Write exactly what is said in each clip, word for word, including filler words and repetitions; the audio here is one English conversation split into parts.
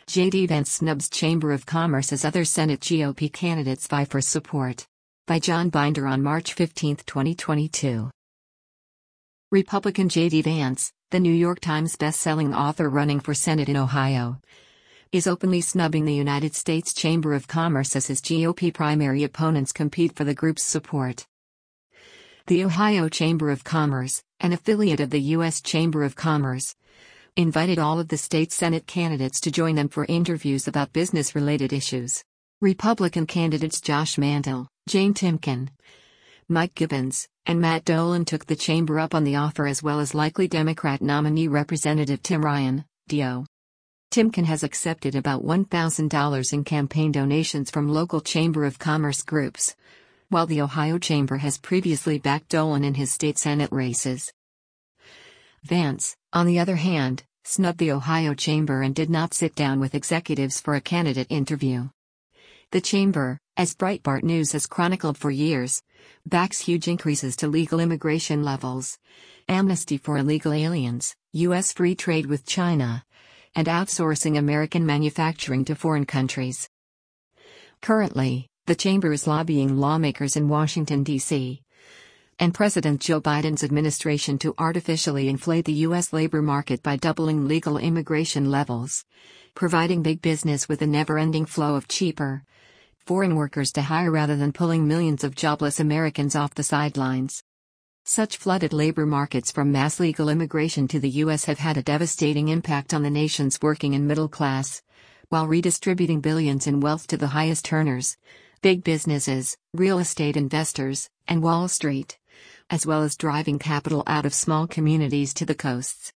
J D Vance snubs Chamber of Commerce as other Senate G O P candidates vie for support. By John Binder on March fifteenth, twenty twenty-two. Republican J D Vance, the New York Times best-selling author running for Senate in Ohio, is openly snubbing the United States Chamber of Commerce as his G O P primary opponents compete for the group's support. The Ohio Chamber of Commerce, an affiliate of the U S Chamber of Commerce, invited all of the state Senate candidates to join them for interviews about business-related issues. Republican candidates Josh Mandel, Jane Timken, Mike Gibbons, and Matt Dolan took the chamber up on the offer, as well as likely Democrat nominee Representative Tim Ryan, D O Timken has accepted about one thousand dollars in campaign donations from local Chamber of Commerce groups, while the Ohio Chamber has previously backed Dolan in his state Senate races. Vance, on the other hand, snubbed the Ohio Chamber and did not sit down with executives for a candidate interview. The Chamber, as Breitbart News has chronicled for years, backs huge increases to legal immigration levels, amnesty for illegal aliens, U S free trade with China, and outsourcing American manufacturing to foreign countries. Currently, the Chamber is lobbying lawmakers in Washington, D C, and President Joe Biden's administration to artificially inflate the U S labor market by doubling legal immigration levels, providing big business with a never-ending flow of cheaper, foreign workers to hire rather than pulling millions of jobless Americans off the sidelines. Such flooded labor markets from mass legal immigration to the U S have had a devastating impact on the nation's working and middle class, while redistributing billions in wealth to the highest earners, big businesses, real estate investors, and Wall Street, as well as driving capital out of small communities to the coasts.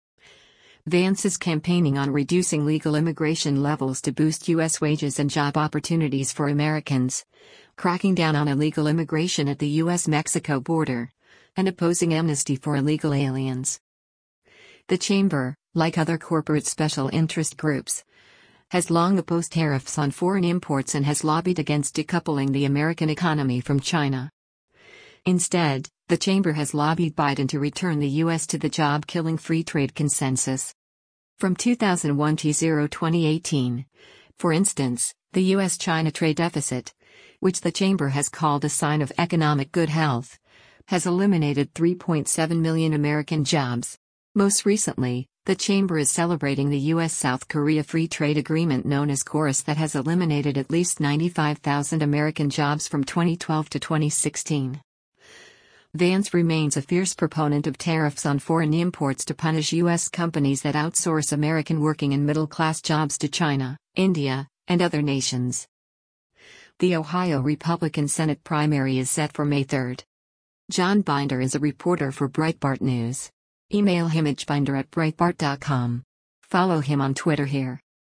Vance is campaigning on reducing legal immigration levels to boost U S wages and job opportunities for Americans, cracking down on illegal immigration at the U S Mexico border, and opposing amnesty for illegal aliens. The Chamber, like other corporate special interest groups, has long opposed tariffs on foreign imports and has lobbied against decoupling the American economy from China. Instead, the Chamber has lobbied Biden to return the U S to the job-killing free trade consensus. From two thousand one to twenty eighteen, for instance, the U S China trade deficit, which the Chamber has called a sign of economic good health, has eliminated three point seven million American jobs. Most recently, the Chamber is celebrating the U S South Korea Free Trade Agreement known as KORUS that has eliminated at least ninety-five thousand American jobs from twenty twelve to twenty sixteen. Vance remains a fierce proponent of tariffs on foreign imports to punish U S companies that outsource American working and middle-class jobs to China, India, and other nations. The Ohio Republican Senate primary is set for May third. John Binder is a reporter for Breitbart News. Email him at binder at breitbart dot com. Follow him on Twitter here.